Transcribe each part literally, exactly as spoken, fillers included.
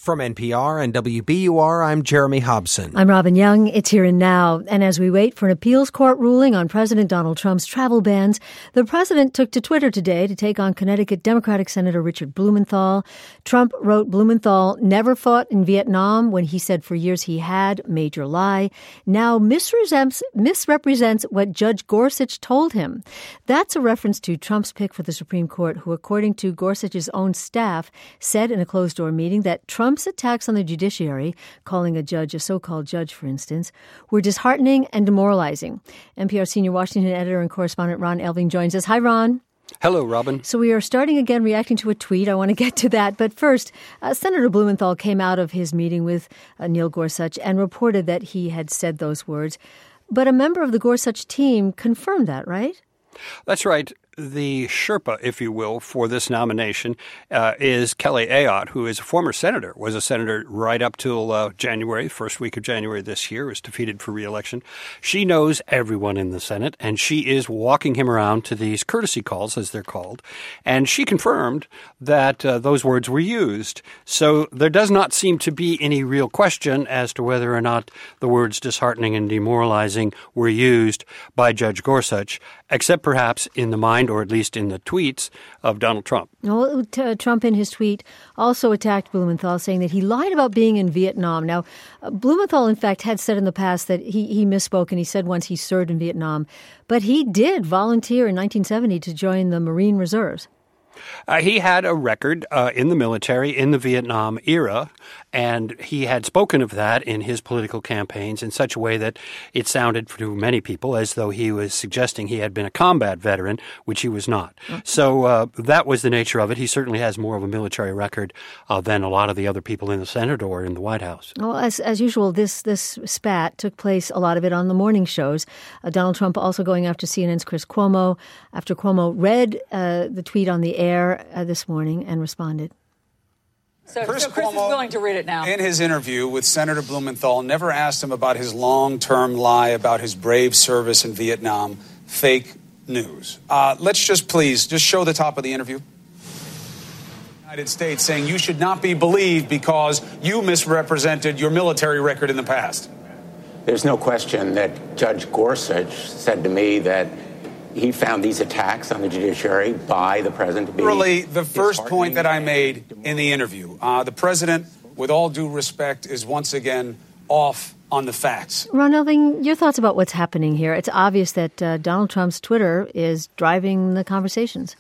From N P R and W B U R, I'm Jeremy Hobson. I'm Robin Young. It's Here and Now. And as we wait for an appeals court ruling on President Donald Trump's travel bans, the president took to Twitter today to take on Connecticut Democratic Senator Richard Blumenthal. Trump wrote Blumenthal never fought in Vietnam when he said for years he had, major lie, now misrepresents, misrepresents what Judge Gorsuch told him. That's a reference to Trump's pick for the Supreme Court, who, according to Gorsuch's own staff, said in a closed-door meeting that Trump's attacks on the judiciary, calling a judge a so-called judge, for instance, were disheartening and demoralizing. N P R senior Washington editor and correspondent Ron Elving joins us. Hi, Ron. Hello, Robin. So we are starting again reacting to a tweet. I want to get to that. But first, uh, Senator Blumenthal came out of his meeting with uh, Neil Gorsuch and reported that he had said those words. But a member of the Gorsuch team confirmed that, right? That's right. The Sherpa, if you will, for this nomination uh, is Kelly Ayotte, who is a former senator, was a senator right up till uh, January, first week of January this year, was defeated for re-election. She knows everyone in the Senate, and she is walking him around to these courtesy calls, as they're called. And she confirmed that uh, those words were used. So there does not seem to be any real question as to whether or not the words disheartening and demoralizing were used by Judge Gorsuch, except perhaps in the mind, or at least in the tweets, of Donald Trump. Well, t- Trump in his tweet also attacked Blumenthal, saying that he lied about being in Vietnam. Now, uh, Blumenthal, in fact, had said in the past that he, he misspoke, and he said once he served in Vietnam. But he did volunteer in nineteen seventy to join the Marine Reserves. Uh, he had a record uh, in the military in the Vietnam era, and he had spoken of that in his political campaigns in such a way that it sounded to many people as though he was suggesting he had been a combat veteran, which he was not. Mm-hmm. So uh, that was the nature of it. He certainly has more of a military record uh, than a lot of the other people in the Senate or in the White House. Well, as as usual, this this spat took place, a lot of it on the morning shows. Uh, Donald Trump also going after C N N's Chris Cuomo, after Cuomo read uh, the tweet on the air uh, this morning and responded. So Chris, so Chris Cuomo, is willing to read it now. In his interview with Senator Blumenthal, never asked him about his long-term lie about his brave service in Vietnam. Fake news. Uh, let's just please just show the top of the interview. United States saying you should not be believed because you misrepresented your military record in the past. There's no question that Judge Gorsuch said to me that he found these attacks on the judiciary by the president to be Really, the first point that I made in the interview, uh, the president, with all due respect, is once again off on the facts. Ron Elving, your thoughts about what's happening here? It's obvious that uh, Donald Trump's Twitter is driving the conversations.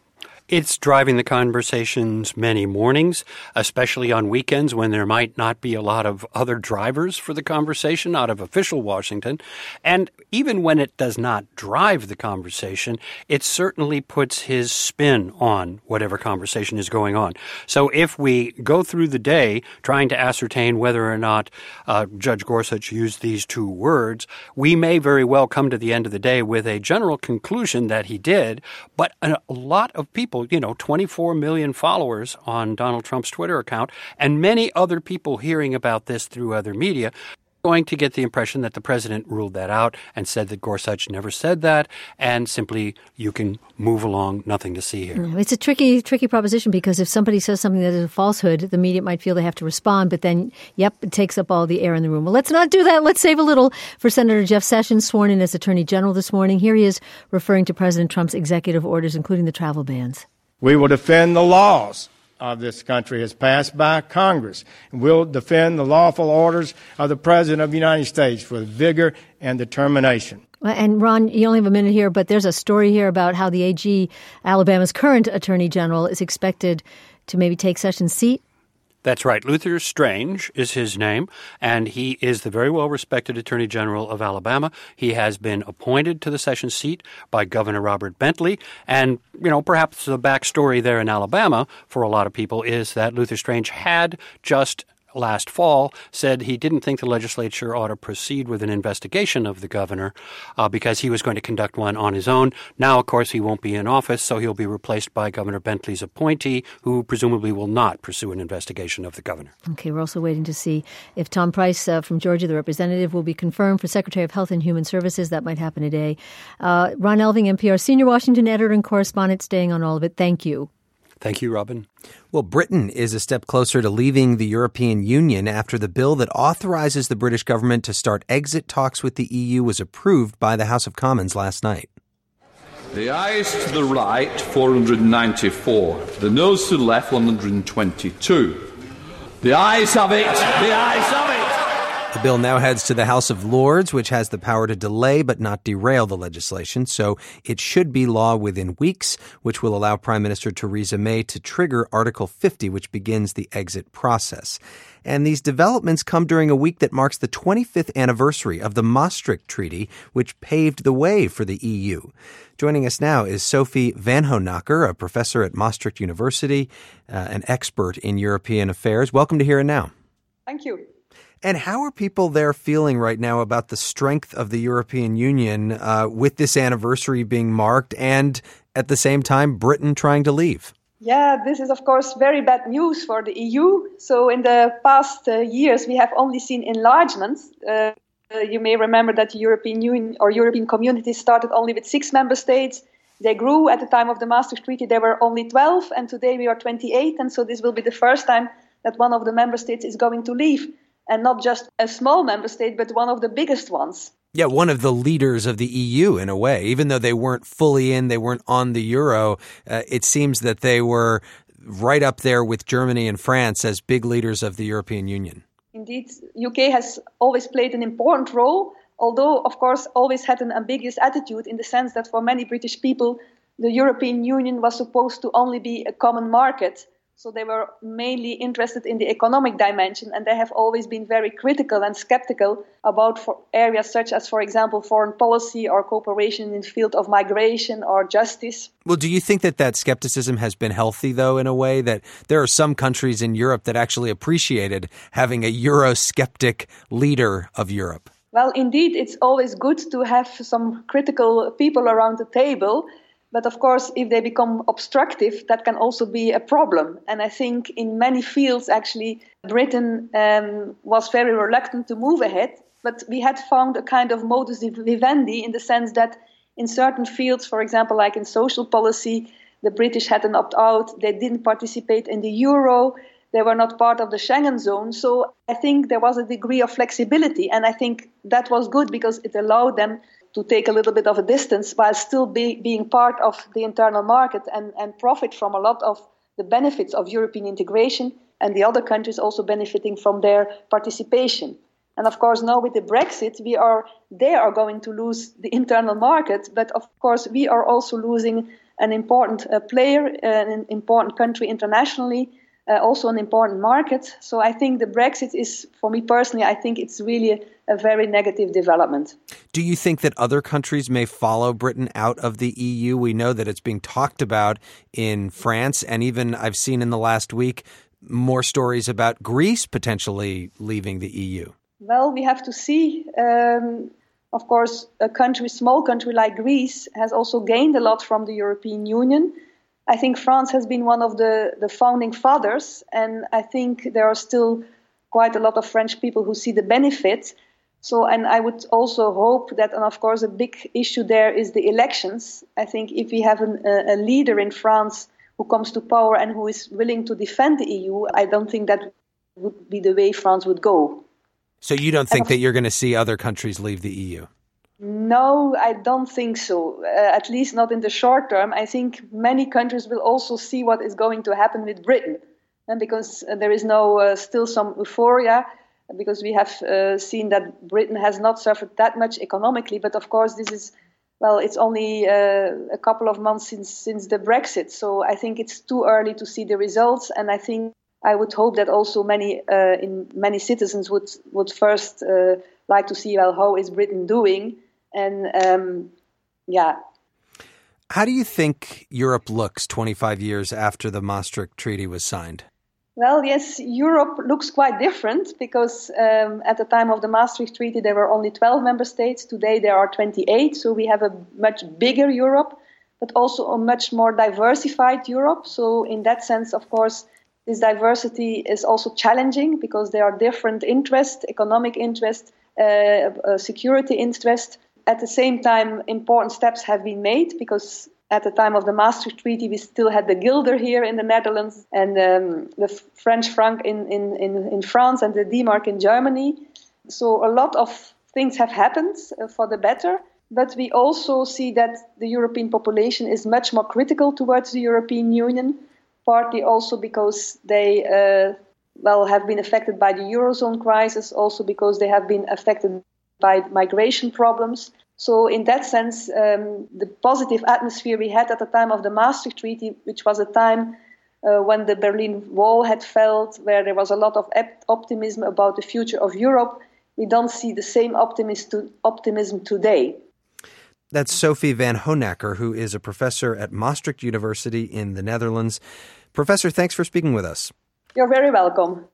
It's driving the conversations many mornings, especially on weekends when there might not be a lot of other drivers for the conversation out of official Washington. And even when it does not drive the conversation, it certainly puts his spin on whatever conversation is going on. So if we go through the day trying to ascertain whether or not uh, Judge Gorsuch used these two words, we may very well come to the end of the day with a general conclusion that he did, but a lot of people, you know, twenty-four million followers on Donald Trump's Twitter account, and many other people hearing about this through other media, going to get the impression that the president ruled that out and said that Gorsuch never said that, and simply you can move along, nothing to see here. It's a tricky, tricky proposition because if somebody says something that is a falsehood, the media might feel they have to respond, but then, yep, it takes up all the air in the room. Well, let's not do that. Let's save a little for Senator Jeff Sessions, sworn in as Attorney General this morning. Here he is referring to President Trump's executive orders, including the travel bans. We will defend the laws of this country as passed by Congress. We'll defend the lawful orders of the President of the United States with vigor and determination. And Ron, you only have a minute here, but there's a story here about how the A G, Alabama's current Attorney General, is expected to maybe take Sessions' seat. That's right. Luther Strange is his name, and he is the very well-respected Attorney General of Alabama. He has been appointed to the Sessions seat by Governor Robert Bentley. And, you know, perhaps the backstory there in Alabama for a lot of people is that Luther Strange had just last fall said he didn't think the legislature ought to proceed with an investigation of the governor uh, because he was going to conduct one on his own. Now, of course, he won't be in office, so he'll be replaced by Governor Bentley's appointee, who presumably will not pursue an investigation of the governor. Okay, we're also waiting to see if Tom Price uh, from Georgia, the representative, will be confirmed for Secretary of Health and Human Services. That might happen today. Uh, Ron Elving, N P R senior Washington editor and correspondent, staying on all of it. Thank you. Thank you, Robin. Well, Britain is a step closer to leaving the European Union after the bill that authorizes the British government to start exit talks with the E U was approved by the House of Commons last night. The ayes to the right, four hundred ninety-four. The noes to the left, one hundred twenty-two. The ayes have it. The ayes have it. The bill now heads to the House of Lords, which has the power to delay but not derail the legislation. So it should be law within weeks, which will allow Prime Minister Theresa May to trigger Article fifty, which begins the exit process. And these developments come during a week that marks the twenty-fifth anniversary of the Maastricht Treaty, which paved the way for the E U. Joining us now is Sophie Van Honacker, a professor at Maastricht University, uh, an expert in European affairs. Welcome to Here and Now. Thank you. And how are people there feeling right now about the strength of the European Union uh, with this anniversary being marked and at the same time Britain trying to leave? Yeah, this is, of course, very bad news for the E U. So in the past uh, years, we have only seen enlargements. Uh, uh, you may remember that the European Union or European Community started only with six member states. They grew at the time of the Maastricht Treaty. There were only twelve, and today we are twenty-eight. And so this will be the first time that one of the member states is going to leave. And not just a small member state, but one of the biggest ones. Yeah, one of the leaders of the E U in a way. Even though they weren't fully in, they weren't on the euro, uh, it seems that they were right up there with Germany and France as big leaders of the European Union. Indeed, U K has always played an important role, although, of course, always had an ambiguous attitude in the sense that for many British people, the European Union was supposed to only be a common market. So they were mainly interested in the economic dimension, and they have always been very critical and skeptical about for areas such as, for example, foreign policy or cooperation in the field of migration or justice. Well, do you think that that skepticism has been healthy, though, in a way that there are some countries in Europe that actually appreciated having a Eurosceptic leader of Europe? Well, indeed, it's always good to have some critical people around the table. But of course, if they become obstructive, that can also be a problem. And I think in many fields, actually, Britain um, was very reluctant to move ahead. But we had found a kind of modus vivendi in the sense that in certain fields, for example, like in social policy, the British had an opt-out. They didn't participate in the euro. They were not part of the Schengen zone. So I think there was a degree of flexibility. And I think that was good because it allowed them to take a little bit of a distance while still be, being part of the internal market and, and profit from a lot of the benefits of European integration, and the other countries also benefiting from their participation. And of course, now with the Brexit, we are they are going to lose the internal market, but of course, we are also losing an important uh, player, uh, an important country internationally, uh, also an important market. So I think the Brexit is, for me personally, I think it's really a, a very negative development. Do you think that other countries may follow Britain out of the E U? We know that it's being talked about in France, and even I've seen in the last week more stories about Greece potentially leaving the E U. Well, we have to see. Um, of course, a country, small country like Greece has also gained a lot from the European Union. I think France has been one of the, the founding fathers, and I think there are still quite a lot of French people who see the benefit. So, and I would also hope that, and of course, a big issue there is the elections. I think if we have an, a, a leader in France who comes to power and who is willing to defend the E U, I don't think that would be the way France would go. So you don't think that you're going to see other countries leave the E U? No, I don't think so, uh, at least not in the short term. I think many countries will also see what is going to happen with Britain, and because uh, there is no uh, still some euphoria, because we have uh, seen that Britain has not suffered that much economically. But of course, this is, well, it's only uh, a couple of months since since the Brexit. So I think it's too early to see the results. And I think I would hope that also many uh, in many citizens would would first uh, like to see, well, how is Britain doing? And um, yeah. How do you think Europe looks twenty-five years after the Maastricht Treaty was signed? Well, yes, Europe looks quite different because um, at the time of the Maastricht Treaty, there were only twelve member states. Today, there are twenty-eight. So we have a much bigger Europe, but also a much more diversified Europe. So in that sense, of course, this diversity is also challenging because there are different interests, economic interests, uh, uh, security interests. At the same time, important steps have been made because At the time of the Maastricht Treaty, we still had the guilder here in the Netherlands and um, the French franc in, in, in, in France and the D-mark in Germany. So a lot of things have happened uh, for the better. But we also see that the European population is much more critical towards the European Union, partly also because they uh, well have been affected by the Eurozone crisis, also because they have been affected by migration problems. So in that sense, um, the positive atmosphere we had at the time of the Maastricht Treaty, which was a time uh, when the Berlin Wall had fell, where there was a lot of ep- optimism about the future of Europe, we don't see the same optimism, to- optimism today. That's Sophie van Honacker, who is a professor at Maastricht University in the Netherlands. Professor, thanks for speaking with us. You're very welcome.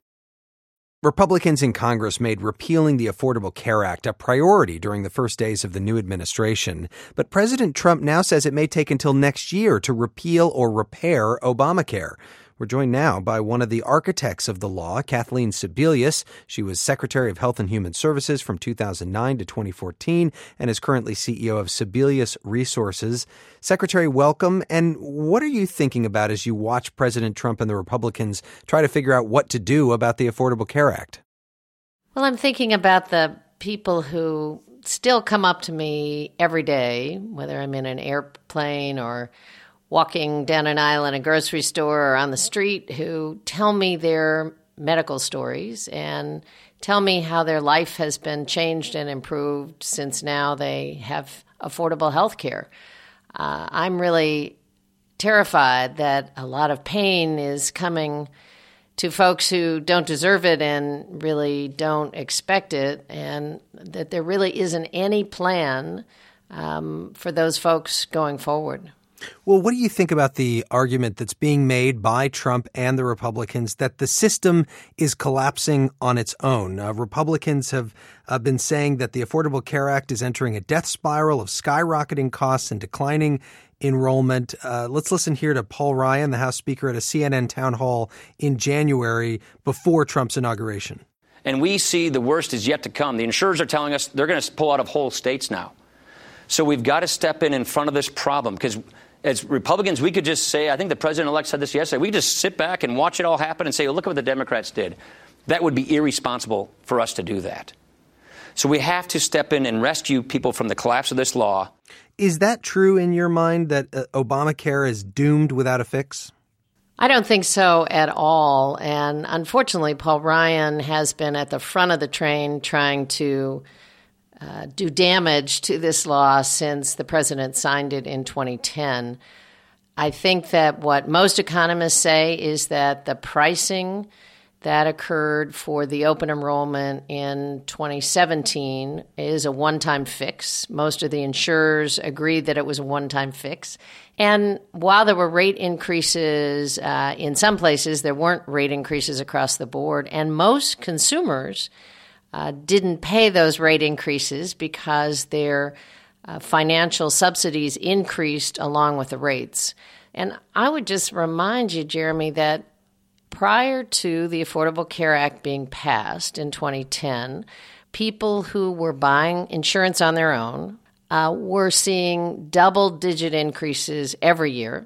Republicans in Congress made repealing the Affordable Care Act a priority during the first days of the new administration. But President Trump now says it may take until next year to repeal or repair Obamacare. We're joined now by one of the architects of the law, Kathleen Sebelius. She was Secretary of Health and Human Services from two thousand nine to twenty fourteen and is currently C E O of Sebelius Resources. Secretary, welcome. And what are you thinking about as you watch President Trump and the Republicans try to figure out what to do about the Affordable Care Act? Well, I'm thinking about the people who still come up to me every day, whether I'm in an airplane or walking down an aisle in a grocery store or on the street, who tell me their medical stories and tell me how their life has been changed and improved since now they have affordable health care. Uh, I'm really terrified that a lot of pain is coming to folks who don't deserve it and really don't expect it, and that there really isn't any plan um, for those folks going forward. Well, what do you think about the argument that's being made by Trump and the Republicans that the system is collapsing on its own? Uh, Republicans have uh, been saying that the Affordable Care Act is entering a death spiral of skyrocketing costs and declining enrollment. Uh, let's listen here to Paul Ryan, the House Speaker, at a C N N town hall in January before Trump's inauguration. And we see the worst is yet to come. The insurers are telling us they're going to pull out of whole states now. So we've got to step in in front of this problem, because as Republicans, we could just say, I think the president-elect said this yesterday, we could just sit back and watch it all happen and say, oh, look at what the Democrats did. That would be irresponsible for us to do that. So we have to step in and rescue people from the collapse of this law. Is that true in your mind, that uh, Obamacare is doomed without a fix? I don't think so at all. And unfortunately, Paul Ryan has been at the front of the train trying to Uh, do damage to this law since the president signed it in twenty ten. I think that what most economists say is that the pricing that occurred for the open enrollment in twenty seventeen is a one-time fix. Most of the insurers agreed that it was a one-time fix. And while there were rate increases uh, in some places, there weren't rate increases across the board. And most consumers Uh, didn't pay those rate increases because their uh, financial subsidies increased along with the rates. And I would just remind you, Jeremy, that prior to the Affordable Care Act being passed in twenty ten, people who were buying insurance on their own uh, were seeing double-digit increases every year,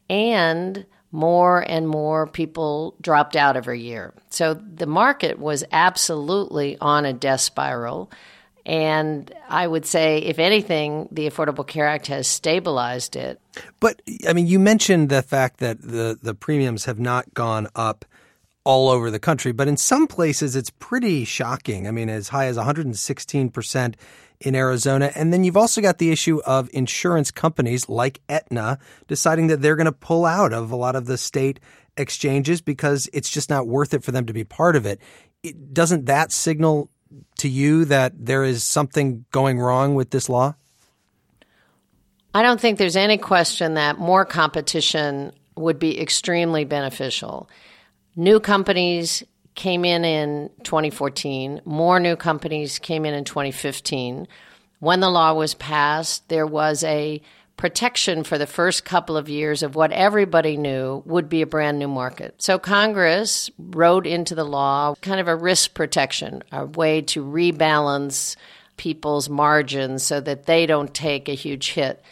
and more and more people dropped out every year. So the market was absolutely on a death spiral. And I would say, if anything, the Affordable Care Act has stabilized it. But, I mean, you mentioned the fact that the, the premiums have not gone up all over the country, but in some places it's pretty shocking. I mean, as high as one hundred sixteen percent in Arizona. And then you've also got the issue of insurance companies like Aetna deciding that they're going to pull out of a lot of the state exchanges because it's just not worth it for them to be part of it. it doesn't that signal to you that there is something going wrong with this law? I don't think there's any question that more competition would be extremely beneficial. New companies came in in twenty fourteen. More new companies came in in twenty fifteen. When the law was passed, there was a protection for the first couple of years of what everybody knew would be a brand new market. So Congress wrote into the law kind of a risk protection, a way to rebalance people's margins so that they don't take a huge hit.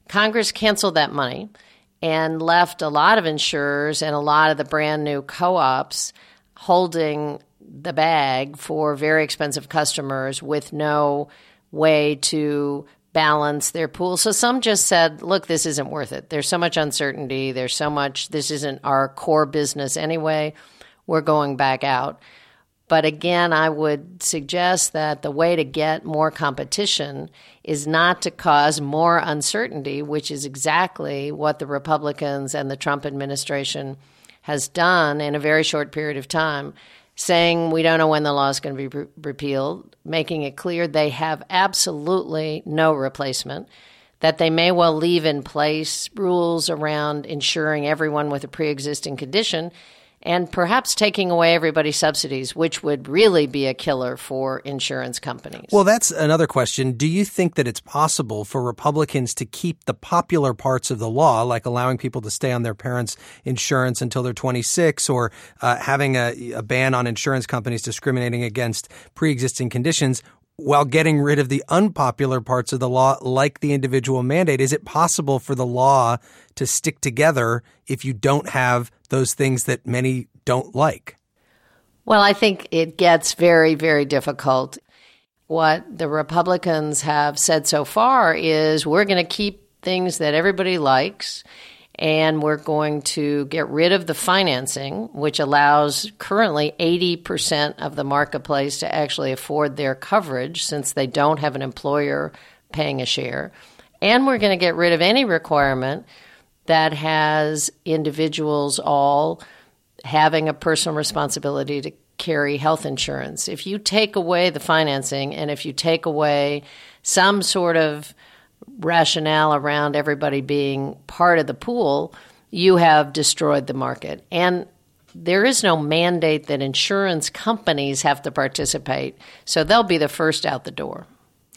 Congress canceled that money and left a lot of insurers and a lot of the brand new co-ops holding the bag for very expensive customers with no way to balance their pool. So some just said, look, this isn't worth it. There's so much uncertainty. There's so much, this isn't our core business anyway. We're going back out. But again, I would suggest that the way to get more competition is not to cause more uncertainty, which is exactly what the Republicans and the Trump administration has done in a very short period of time, saying we don't know when the law is going to be re- repealed, making it clear they have absolutely no replacement, that they may well leave in place rules around insuring everyone with a pre-existing condition, and perhaps taking away everybody's subsidies, which would really be a killer for insurance companies. Well, that's another question. Do you think that it's possible for Republicans to keep the popular parts of the law, like allowing people to stay on their parents' insurance until they're twenty-six, or uh, having a, a ban on insurance companies discriminating against pre-existing conditions, while getting rid of the unpopular parts of the law, like the individual mandate? Is it possible for the law to stick together if you don't have those things that many don't like? Well, I think it gets very, very difficult. What the Republicans have said so far is we're going to keep things that everybody likes, and we're going to get rid of the financing, which allows currently eighty percent of the marketplace to actually afford their coverage since they don't have an employer paying a share. And we're going to get rid of any requirement that has individuals all having a personal responsibility to carry health insurance. If you take away the financing and if you take away some sort of rationale around everybody being part of the pool, you have destroyed the market. And there is no mandate that insurance companies have to participate, so they'll be the first out the door.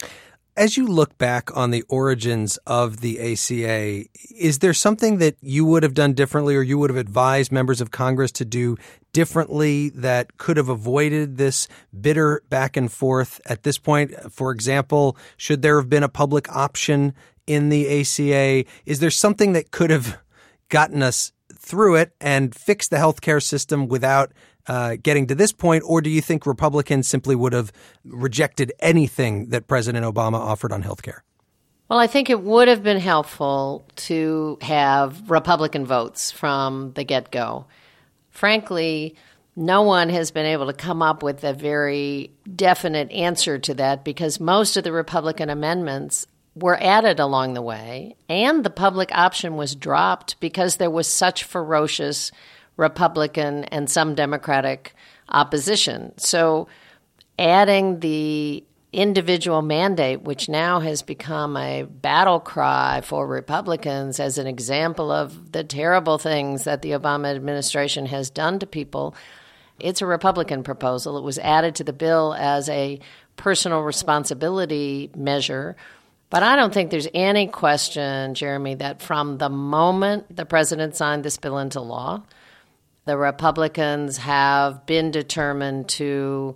As you look back on the origins of the A C A, is there something that you would have done differently or you would have advised members of Congress to do differently that could have avoided this bitter back and forth at this point? For example, should there have been a public option in the A C A? Is there something that could have gotten us through it and fixed the healthcare system without Uh, getting to this point, or do you think Republicans simply would have rejected anything that President Obama offered on healthcare? Well, I think it would have been helpful to have Republican votes from the get-go. Frankly, no one has been able to come up with a very definite answer to that because most of the Republican amendments were added along the way, and the public option was dropped because there was such ferocious Republican and some Democratic opposition. So adding the individual mandate, which now has become a battle cry for Republicans as an example of the terrible things that the Obama administration has done to people, it's a Republican proposal. It was added to the bill as a personal responsibility measure. But I don't think there's any question, Jeremy, that from the moment the president signed this bill into law, the Republicans have been determined to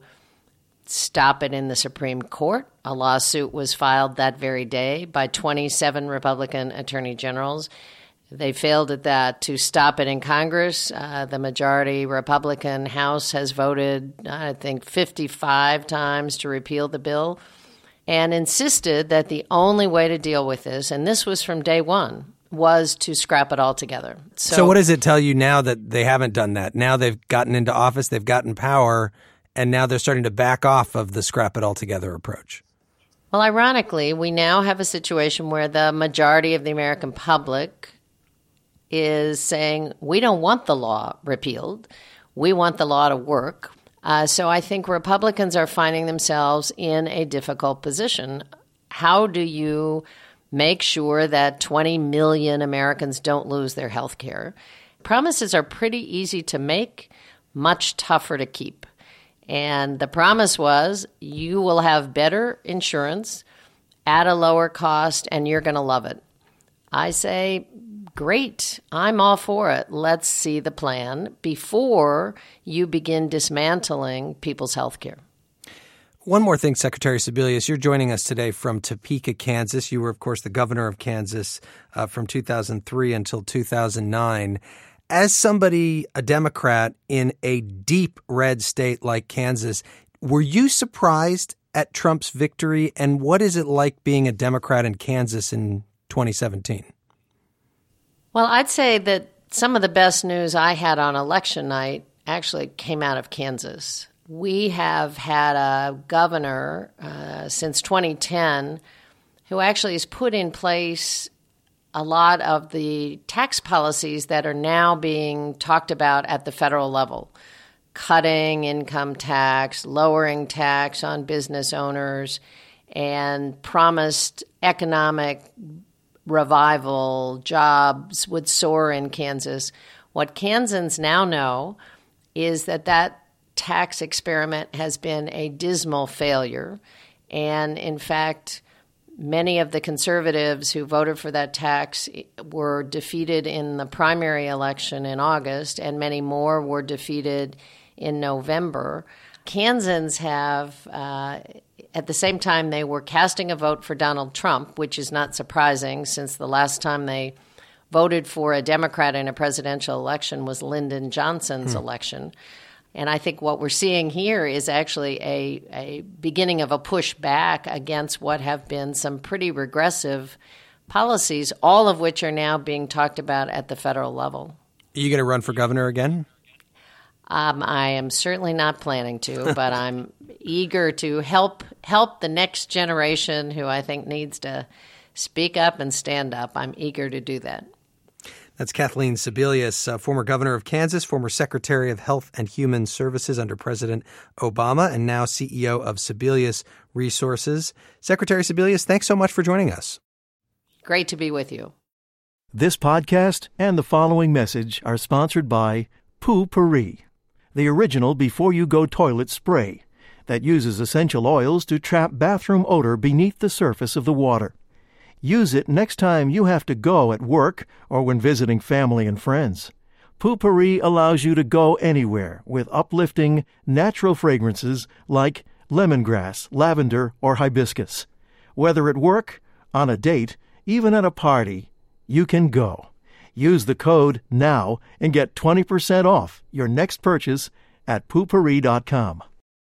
stop it in the Supreme Court. A lawsuit was filed that very day by twenty-seven Republican attorney generals. They failed at that. To stop it in Congress, uh, the majority Republican House has voted, I think, fifty-five times to repeal the bill and insisted that the only way to deal with this, and this was from day one, was to scrap it all together. So, so what does it tell you now that they haven't done that? Now they've gotten into office, they've gotten power, and now they're starting to back off of the scrap it all together approach. Well, ironically, we now have a situation where the majority of the American public is saying, we don't want the law repealed. We want the law to work. Uh, so I think Republicans are finding themselves in a difficult position. How do you make sure that twenty million Americans don't lose their health care? Promises are pretty easy to make, much tougher to keep. And the promise was you will have better insurance at a lower cost and you're going to love it. I say, great, I'm all for it. Let's see the plan before you begin dismantling people's health care. One more thing, Secretary Sebelius, you're joining us today from Topeka, Kansas. You were, of course, the governor of Kansas uh, from two thousand three until two thousand nine. As somebody, a Democrat in a deep red state like Kansas, were you surprised at Trump's victory? And what is it like being a Democrat in Kansas in twenty seventeen? Well, I'd say that some of the best news I had on election night actually came out of Kansas. We have had a governor uh, since twenty ten who actually has put in place a lot of the tax policies that are now being talked about at the federal level. Cutting income tax, lowering tax on business owners, and promised economic revival, jobs would soar in Kansas. What Kansans now know is that that tax experiment has been a dismal failure. And in fact, many of the conservatives who voted for that tax were defeated in the primary election in August, and many more were defeated in November. Kansans have, uh, at the same time, they were casting a vote for Donald Trump, which is not surprising since the last time they voted for a Democrat in a presidential election was Lyndon Johnson's hmm. election. And I think what we're seeing here is actually a, a beginning of a push back against what have been some pretty regressive policies, all of which are now being talked about at the federal level. Are you going to run for governor again? Um, I am certainly not planning to, but I'm eager to help help the next generation who I think needs to speak up and stand up. I'm eager to do that. That's Kathleen Sebelius, uh, former governor of Kansas, former Secretary of Health and Human Services under President Obama, and now C E O of Sebelius Resources. Secretary Sebelius, thanks so much for joining us. Great to be with you. This podcast and the following message are sponsored by Poo-Pourri, the original before-you-go toilet spray that uses essential oils to trap bathroom odor beneath the surface of the water. Use it next time you have to go at work or when visiting family and friends. Poo-Pourri allows you to go anywhere with uplifting, natural fragrances like lemongrass, lavender, or hibiscus. Whether at work, on a date, even at a party, you can go. Use the code NOW and get twenty percent off your next purchase at poo pourri dot com.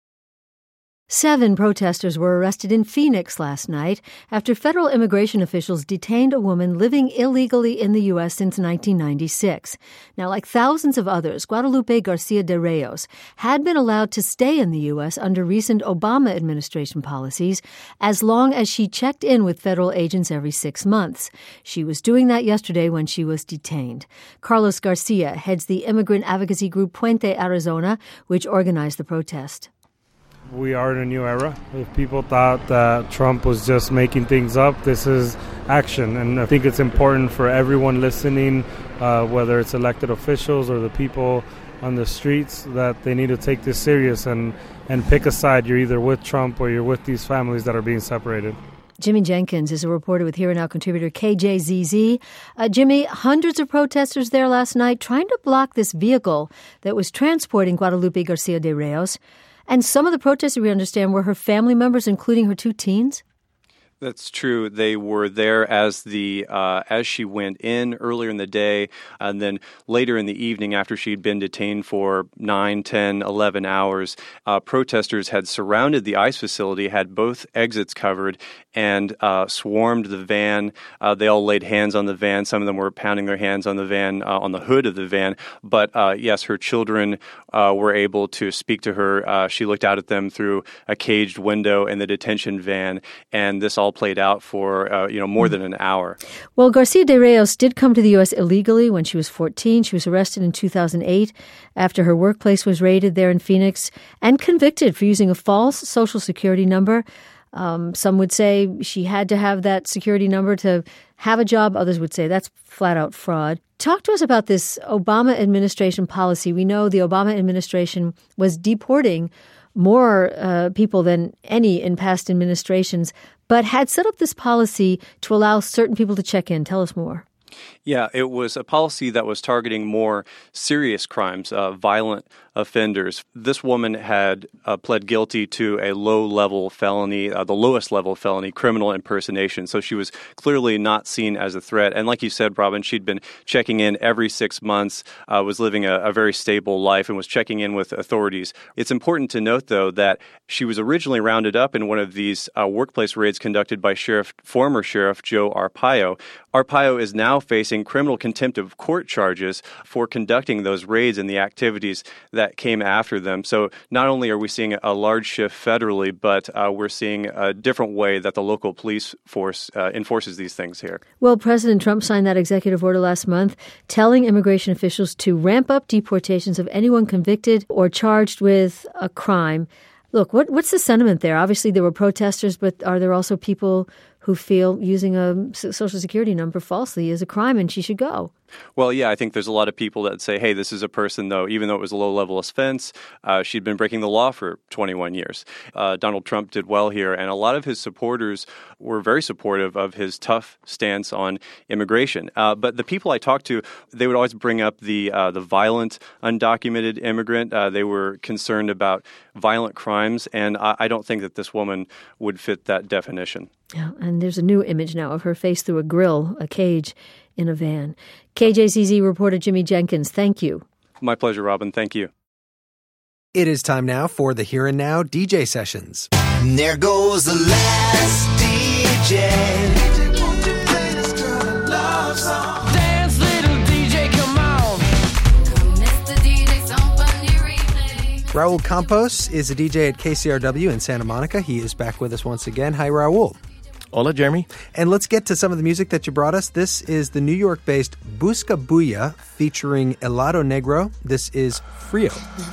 Seven protesters were arrested in Phoenix last night after federal immigration officials detained a woman living illegally in the U S since nineteen ninety-six. Now, like thousands of others, Guadalupe Garcia de Reyes had been allowed to stay in the U S under recent Obama administration policies as long as she checked in with federal agents every six months. She was doing that yesterday when she was detained. Carlos Garcia heads the immigrant advocacy group Puente Arizona, which organized the protest. We are in a new era. If people thought that Trump was just making things up, this is action. And I think it's important for everyone listening, uh, whether it's elected officials or the people on the streets, that they need to take this serious and, and pick a side. You're either with Trump or you're with these families that are being separated. Jimmy Jenkins is a reporter with Here and Now contributor K J Z Z. Uh, Jimmy, hundreds of protesters there last night trying to block this vehicle that was transporting Guadalupe Garcia de Reyes. And some of the protesters, we understand, were her family members, including her two teens? That's true. They were there as the uh, as she went in earlier in the day, and then later in the evening after she'd been detained for nine, ten, eleven hours, uh, protesters had surrounded the ICE facility, had both exits covered, and uh, swarmed the van. Uh, they all laid hands on the van. Some of them were pounding their hands on the van, uh, on the hood of the van. But uh, yes, her children uh, were able to speak to her. Uh, she looked out at them through a caged window in the detention van, and this all played out for uh, you know more than an hour. Well, Garcia de Reyes did come to the U S illegally when she was fourteen. She was arrested in two thousand eight after her workplace was raided there in Phoenix and convicted for using a false Social Security number. Um, some would say she had to have that security number to have a job. Others would say that's flat out fraud. Talk to us about this Obama administration policy. We know the Obama administration was deporting more uh, people than any in past administrations, but had set up this policy to allow certain people to check in. Tell us more. Yeah, it was a policy that was targeting more serious crimes, uh, violent offenders. This woman had uh, pled guilty to a low-level felony, uh, the lowest level felony, criminal impersonation. So she was clearly not seen as a threat. And like you said, Robin, she'd been checking in every six months, uh, was living a, a very stable life, and was checking in with authorities. It's important to note, though, that she was originally rounded up in one of these uh, workplace raids conducted by Sheriff, former Sheriff Joe Arpaio. Arpaio is now facing criminal contempt of court charges for conducting those raids and the activities that came after them. So not only are we seeing a large shift federally, but uh, we're seeing a different way that the local police force uh, enforces these things here. Well, President Trump signed that executive order last month telling immigration officials to ramp up deportations of anyone convicted or charged with a crime. Look, what, what's the sentiment there? Obviously, there were protesters, but are there also people who feel using a Social Security number falsely is a crime and she should go? Well, yeah, I think there's a lot of people that say, hey, this is a person, though, even though it was a low-level offense, uh, she'd been breaking the law for twenty-one years. Uh, Donald Trump did well here, and a lot of his supporters were very supportive of his tough stance on immigration. Uh, but the people I talked to, they would always bring up the uh, the violent, undocumented immigrant. Uh, they were concerned about violent crimes, and I, I don't think that this woman would fit that definition. Yeah, and there's a new image now of her face through a grill, a cage in a van. K J Z Z reporter Jimmy Jenkins, thank you. My pleasure, Robin. Thank you. It is time now for the Here and Now D J sessions. And there goes the last D J. Dance, little D J, come on. Raul Campos is a D J at K C R W in Santa Monica. He is back with us once again. Hi, Raul. Hola, Jeremy. And let's get to some of the music that you brought us. This is the New York-based Busca Bulla featuring Helado Negro. This is Frio.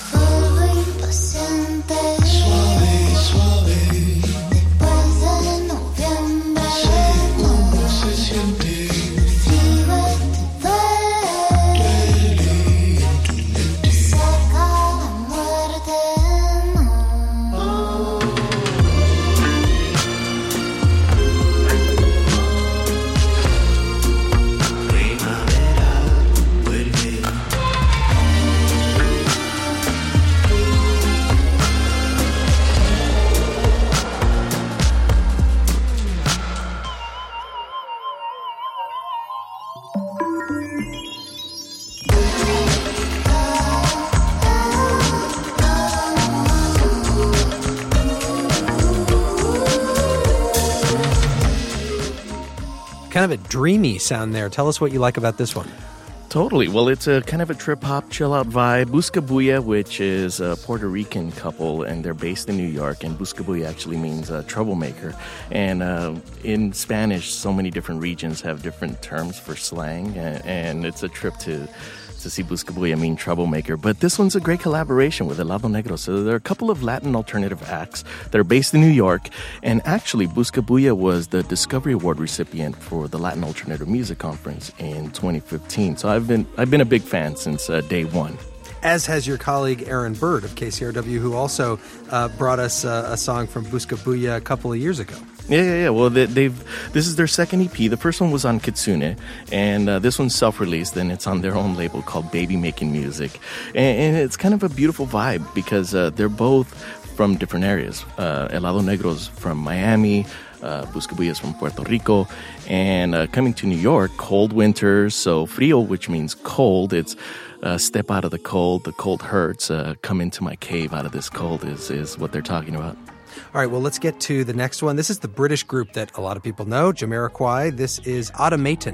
Kind of a dreamy sound there. Tell us what you like about this one. Totally. Well, it's a kind of a trip-hop, chill-out vibe. Busca Bulla, which is a Puerto Rican couple, and they're based in New York. And Busca Bulla actually means uh, troublemaker. And uh, in Spanish, so many different regions have different terms for slang. And, and it's a trip to... to see Busca Bulla mean troublemaker. But this one's a great collaboration with Helado Negro. So there are a couple of Latin alternative acts that are based in New York. And actually, Busca Bulla was the Discovery Award recipient for the Latin Alternative Music Conference in twenty fifteen. So I've been I've been a big fan since uh, day one. As has your colleague Aaron Bird of K C R W, who also uh, brought us uh, a song from Busca Bulla a couple of years ago. Yeah, yeah, yeah. Well, they, they've this is their second E P. The first one was on Kitsune, and uh, this one's self-released, and it's on their own label called Baby Making Music. And, and it's kind of a beautiful vibe because uh, they're both from different areas. Uh, Helado Negro's from Miami, uh, Busca Bulla's from Puerto Rico, and uh, coming to New York, cold winters, so frio, which means cold. It's uh, step out of the cold, the cold hurts, uh, come into my cave out of this cold is, is what they're talking about. All right, well, let's get to the next one. This is the British group that a lot of people know, Jamiroquai. This is Automaton.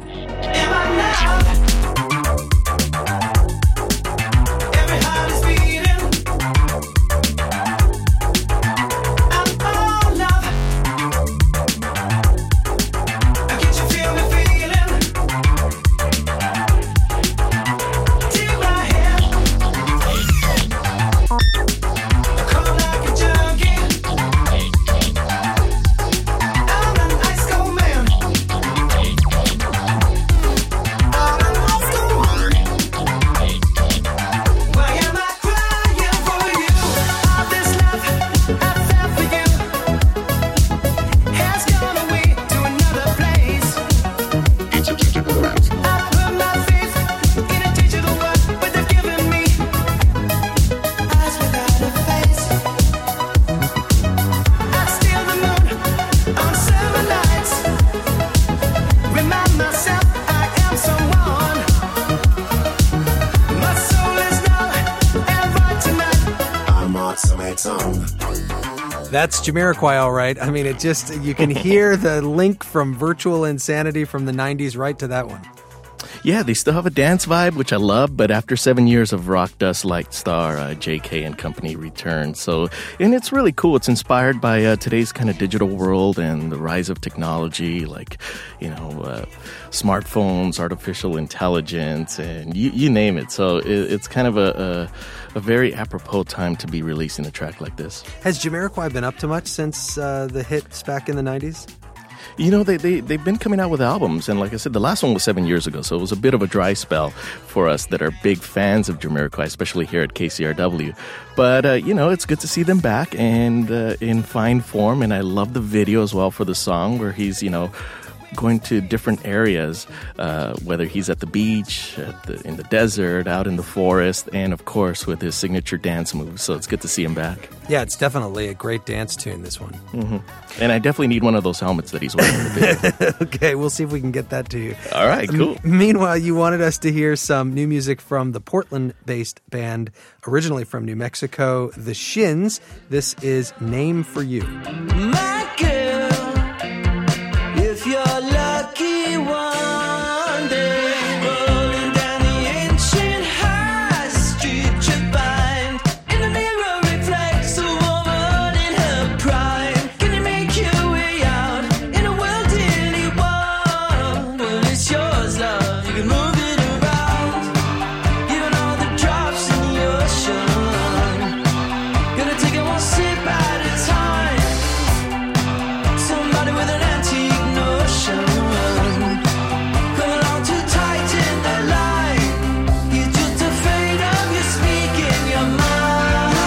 That's Jamiroquai, all right. I mean, it just, you can hear the link from Virtual Insanity from the nineties right to that one. Yeah, they still have a dance vibe, which I love, but after seven years of rock dust, Light Star, uh, J K and Company returned. So, and it's really cool. It's inspired by uh, today's kind of digital world and the rise of technology, like, you know, uh, smartphones, artificial intelligence, and you, you name it. So it, it's kind of a, a, a very apropos time to be releasing a track like this. Has Jamiroquai been up to much since uh, the hits back in the nineties? You know, they, they, they've been coming out with albums, and like I said, the last one was seven years ago, so it was a bit of a dry spell for us that are big fans of Jamiroquai, especially here at K C R W. But, uh, you know, it's good to see them back and uh, in fine form, and I love the video as well for the song where he's, you know, going to different areas, uh, whether he's at the beach, at the, in the desert, out in the forest, and of course with his signature dance moves. So it's good to see him back. Yeah, it's definitely a great dance tune, this one. Mm-hmm. And I definitely need one of those helmets that he's wearing in the video. Okay, we'll see if we can get that to you. All right, cool. M- meanwhile, you wanted us to hear some new music from the Portland-based band, originally from New Mexico, The Shins. This is Name for You. My girl, if you're lucky one day, rolling down the ancient high street, you'll find in the mirror reflects a woman in her prime. Can you make your way out in a worldly world? Well, it's yours, love. You can move it around, even all the drops in the ocean. Gonna take it one sip at a time. Somebody with an antique notion. Come along too tight in the light. You're just afraid of you speaking your mind.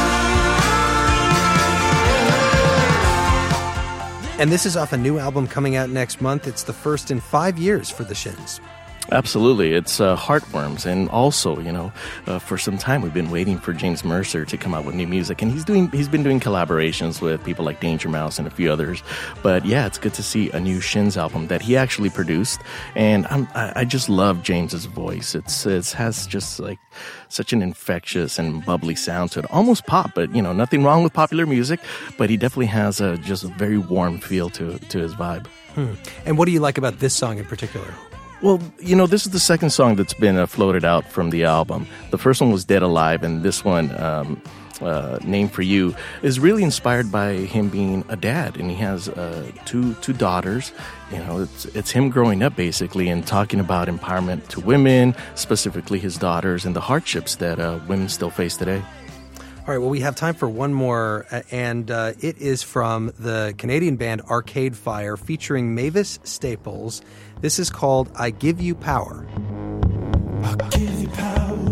And this is off a new album coming out next month. It's the first in five years for The Shins. Absolutely. It's uh, Heartworms. And also, you know, uh, for some time we've been waiting for James Mercer to come out with new music. And he's doing he's been doing collaborations with people like Danger Mouse and a few others. But yeah, it's good to see a new Shins album that he actually produced. And I'm, I, I just love James's voice. It's it has just like such an infectious and bubbly sound to it. Almost pop, but you know, nothing wrong with popular music. But he definitely has a just a very warm feel to to his vibe. Hmm. And what do you like about this song in particular? Well, you know, this is the second song that's been uh, floated out from the album. The first one was Dead Alive, and this one, um, uh, Name for You, is really inspired by him being a dad, and he has uh, two two daughters. You know, it's it's him growing up, basically, and talking about empowerment to women, specifically his daughters, and the hardships that uh, women still face today. All right, well, we have time for one more, uh, and uh, it is from the Canadian band Arcade Fire featuring Mavis Staples. This is called I Give You Power. I'll give you power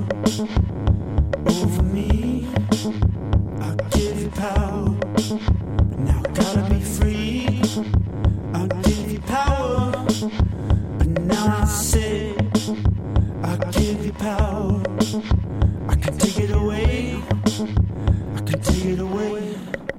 over me. I'll give you power, but now I gotta be free. I'll give you power, but now I say I'll give you power. I can take it away. I can take it away.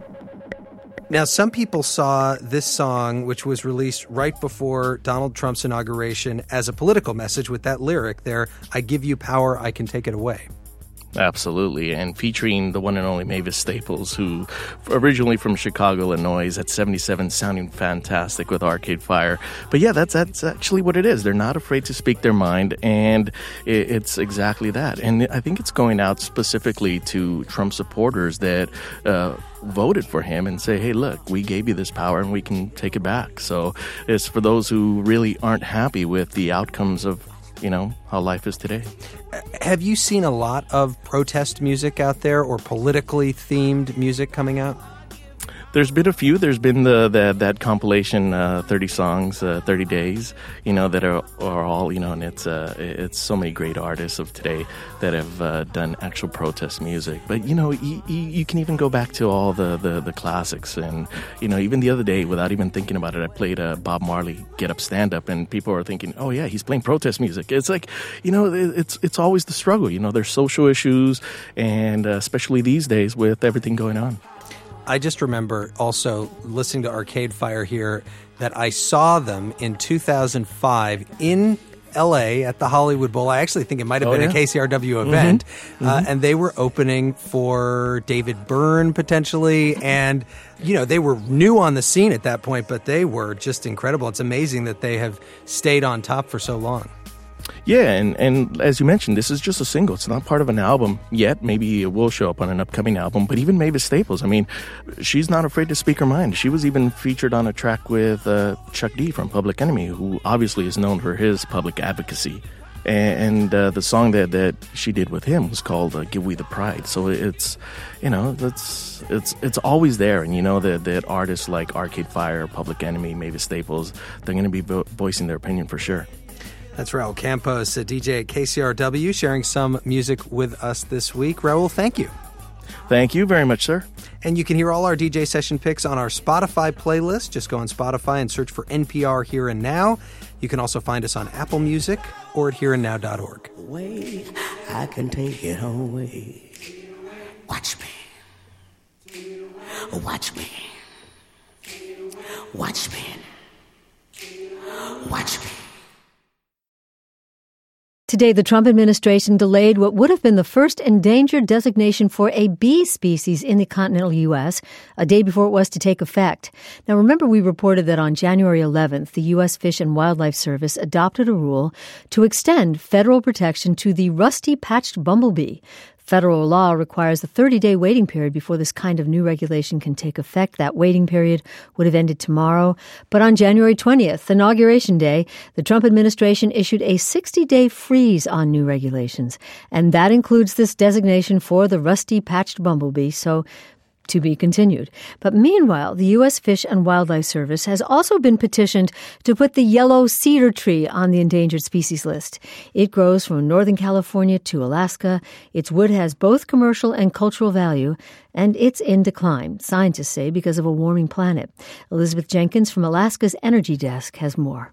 Now, some people saw this song, which was released right before Donald Trump's inauguration, as a political message with that lyric there, I give you power, I can take it away. Absolutely, and featuring the one and only Mavis Staples, who originally from Chicago, Illinois, at seventy-seven, sounding fantastic with Arcade Fire. But yeah, that's that's actually what it is. They're not afraid to speak their mind, and it, it's exactly that. And I think it's going out specifically to Trump supporters that uh, voted for him and say, hey, look, we gave you this power and we can take it back. So it's for those who really aren't happy with the outcomes of, you know, how life is today. Have you seen a lot of protest music out there or politically themed music coming out? There's been a few. There's been the, the that compilation, uh, thirty songs, uh, thirty days, you know, that are, are all, you know, and it's uh, it's so many great artists of today that have uh, done actual protest music. But, you know, you, you can even go back to all the, the, the classics. And, you know, even the other day, without even thinking about it, I played uh, Bob Marley Get Up, Stand Up, and people are thinking, oh, yeah, he's playing protest music. It's like, you know, it's it's always the struggle. You know, there's social issues, and uh, especially these days with everything going on. I just remember also listening to Arcade Fire here that I saw them in two thousand five in L A at the Hollywood Bowl. I actually think it might have Oh, been yeah? a K C R W event. Mm-hmm. Uh, Mm-hmm. and they were opening for David Byrne, potentially. And, you know, they were new on the scene at that point, but they were just incredible. It's amazing that they have stayed on top for so long. Yeah, and, and as you mentioned, this is just a single. It's not part of an album yet. Maybe it will show up on an upcoming album. But even Mavis Staples, I mean, she's not afraid to speak her mind. She was even featured on a track with uh, Chuck D from Public Enemy, who obviously is known for his public advocacy. And, and uh, the song that, that she did with him was called uh, "Give We the Pride." So it's, you know, that's it's it's always there. And you know that, that artists like Arcade Fire, Public Enemy, Mavis Staples, they're going to be vo- voicing their opinion for sure. That's Raul Campos, a D J at K C R W, sharing some music with us this week. Raul, thank you. Thank you very much, sir. And you can hear all our D J session picks on our Spotify playlist. Just go on Spotify and search for N P R Here and Now. You can also find us on Apple Music or at here and now dot org. Wait, I can take it away. Watch me. Watch me. Watch me. Watch me. Today, the Trump administration delayed what would have been the first endangered designation for a bee species in the continental U S a day before it was to take effect. Now, remember we reported that on January eleventh, the U S Fish and Wildlife Service adopted a rule to extend federal protection to the rusty-patched bumblebee. Federal law requires a thirty-day waiting period before this kind of new regulation can take effect. That waiting period would have ended tomorrow. But on January twentieth, Inauguration Day, the Trump administration issued a sixty-day freeze on new regulations. And that includes this designation for the rusty-patched bumblebee. So to be continued. But meanwhile, the U S Fish and Wildlife Service has also been petitioned to put the yellow cedar tree on the endangered species list. It grows from Northern California to Alaska. Its wood has both commercial and cultural value, and it's in decline, scientists say, because of a warming planet. Elizabeth Jenkins from Alaska's Energy Desk has more.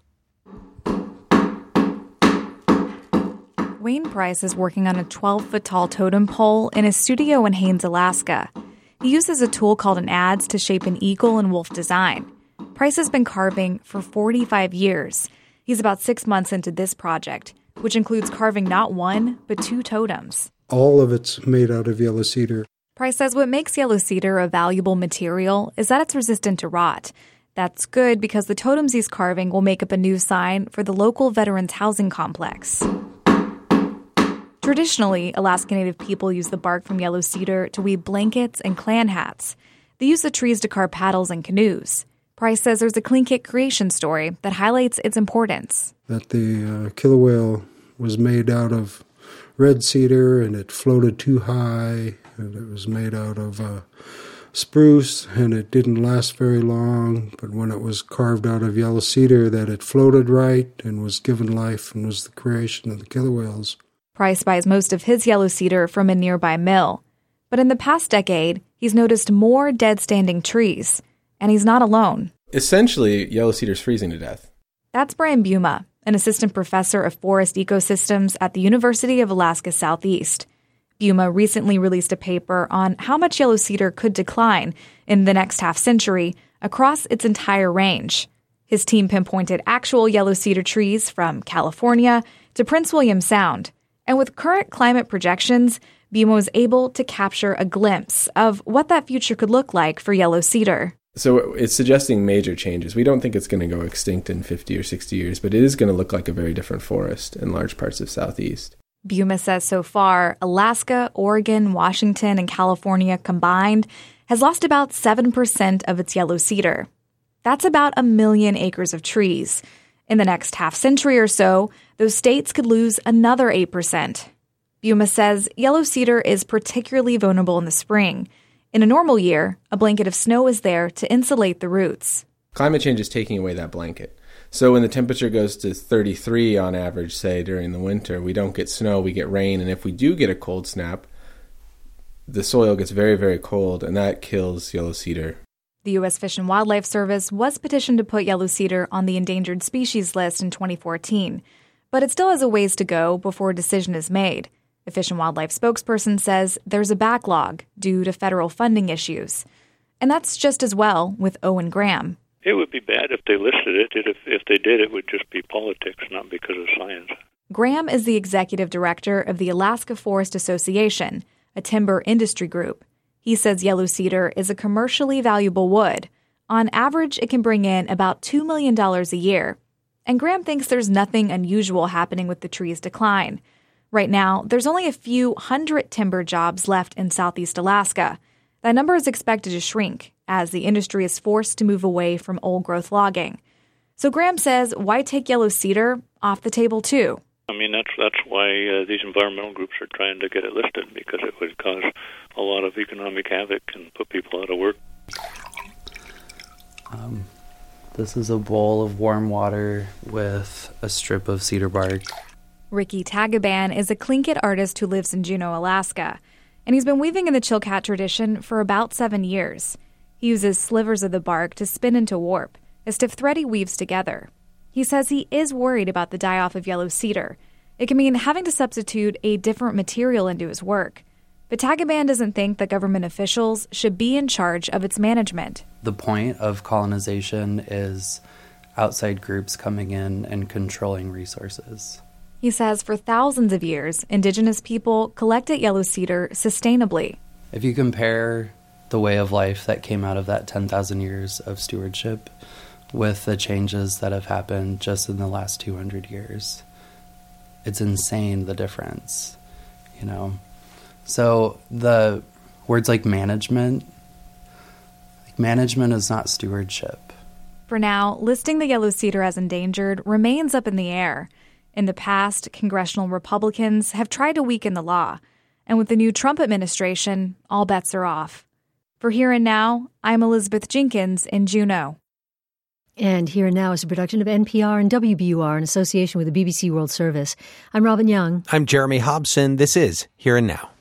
Wayne Price is working on a twelve-foot-tall totem pole in his studio in Haines, Alaska. He uses a tool called an adze to shape an eagle and wolf design. Price has been carving for forty-five years. He's about six months into this project, which includes carving not one, but two totems. All of it's made out of yellow cedar. Price says what makes yellow cedar a valuable material is that it's resistant to rot. That's good because the totems he's carving will make up a new sign for the local veterans housing complex. Traditionally, Alaska Native people use the bark from yellow cedar to weave blankets and clan hats. They use the trees to carve paddles and canoes. Price says there's a Tlingit creation story that highlights its importance. That the uh, killer whale was made out of red cedar and it floated too high, and it was made out of uh, spruce and it didn't last very long, but when it was carved out of yellow cedar, that it floated right and was given life and was the creation of the killer whales. Price buys most of his yellow cedar from a nearby mill. But in the past decade, he's noticed more dead standing trees. And he's not alone. Essentially, yellow cedar's freezing to death. That's Brian Buma, an assistant professor of forest ecosystems at the University of Alaska Southeast. Buma recently released a paper on how much yellow cedar could decline in the next half century across its entire range. His team pinpointed actual yellow cedar trees from California to Prince William Sound. And with current climate projections, Buma was able to capture a glimpse of what that future could look like for yellow cedar. So it's suggesting major changes. We don't think it's going to go extinct in fifty or sixty years, but it is going to look like a very different forest in large parts of Southeast. Buma says so far, Alaska, Oregon, Washington, and California combined has lost about seven percent of its yellow cedar. That's about a million acres of trees. In the next half century or so, those states could lose another eight percent. Buma says yellow cedar is particularly vulnerable in the spring. In a normal year, a blanket of snow is there to insulate the roots. Climate change is taking away that blanket. So when the temperature goes to thirty-three on average, say, during the winter, we don't get snow, we get rain. And if we do get a cold snap, the soil gets very, very cold, and that kills yellow cedar. The U S Fish and Wildlife Service was petitioned to put yellow cedar on the endangered species list in twenty fourteen, but it still has a ways to go before a decision is made. The Fish and Wildlife spokesperson says there's a backlog due to federal funding issues. And that's just as well with Owen Graham. It would be bad if they listed it. If, if they did, it would just be politics, not because of science. Graham is the executive director of the Alaska Forest Association, a timber industry group. He says yellow cedar is a commercially valuable wood. On average, it can bring in about two million dollars a year. And Graham thinks there's nothing unusual happening with the tree's decline. Right now, there's only a few hundred timber jobs left in southeast Alaska. That number is expected to shrink as the industry is forced to move away from old-growth logging. So Graham says, why take yellow cedar off the table too? I mean, that's that's why uh, these environmental groups are trying to get it listed, because it would cause a lot of economic havoc and put people out of work. Um, this is a bowl of warm water with a strip of cedar bark. Ricky Tagaban is a Tlingit artist who lives in Juneau, Alaska, and he's been weaving in the Chilkat tradition for about seven years. He uses slivers of the bark to spin into warp as stiff thread he weaves together. He says he is worried about the die-off of yellow cedar. It can mean having to substitute a different material into his work. But Tagaban doesn't think that government officials should be in charge of its management. The point of colonization is outside groups coming in and controlling resources. He says for thousands of years, indigenous people collected yellow cedar sustainably. If you compare the way of life that came out of that ten thousand years of stewardship with the changes that have happened just in the last two hundred years, it's insane the difference, you know? So the words like management, like management is not stewardship. For now, listing the yellow cedar as endangered remains up in the air. In the past, congressional Republicans have tried to weaken the law. And with the new Trump administration, all bets are off. For Here and Now, I'm Elizabeth Jenkins in Juneau. And Here and Now is a production of N P R and W B U R in association with the B B C World Service. I'm Robin Young. I'm Jeremy Hobson. This is Here and Now.